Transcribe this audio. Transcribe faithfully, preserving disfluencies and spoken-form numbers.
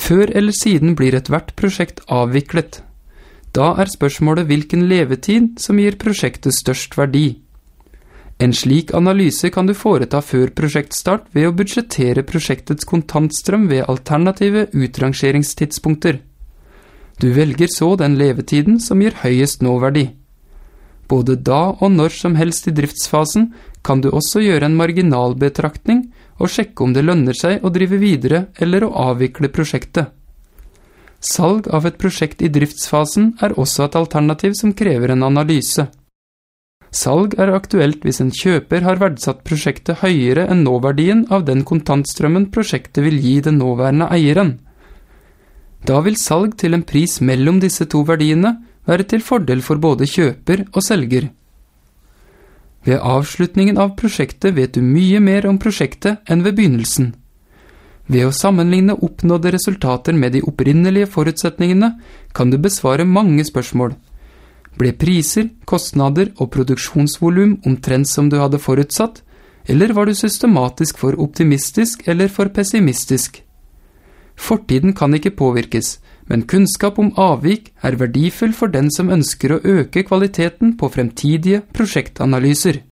Før eller siden blir et hvert prosjekt avviklet. Da er spørsmålet hvilken levetid som gir prosjektet størst verdi. En slik analyse kan du foreta før prosjektstart ved å budsjettere prosjektets kontantstrøm ved alternative utrangeringstidspunkter. Du velger så den levetiden som gir høyest nåverdi. Både da og når som helst i driftsfasen kan du også gjøre en marginalbetraktning og sjekke om det lønner seg å drive videre eller å avvikle prosjektet. Salg av et prosjekt i driftsfasen er også et alternativ som krever en analyse. Salg er aktuelt hvis en kjøper har verdsatt prosjektet høyere enn nåverdien av den kontantstrømmen prosjektet vil gi den nåværende eieren. Da vil salg til en pris mellom disse to verdiene være til fordel for både kjøper og selger. Ved avslutningen av prosjektet vet du mye mer om prosjektet enn ved begynnelsen. Ved å sammenligne oppnådde resultater med de opprinnelige forutsetningene kan du besvare mange spørsmål. Ble priser, kostnader og produksjonsvolum omtrent som du hadde forutsatt, eller var du systematisk for optimistisk eller for pessimistisk? Fortiden kan ikke påvirkes, men kunnskap om avvik er verdifull for den som ønsker å øke kvaliteten på fremtidige prosjektanalyser.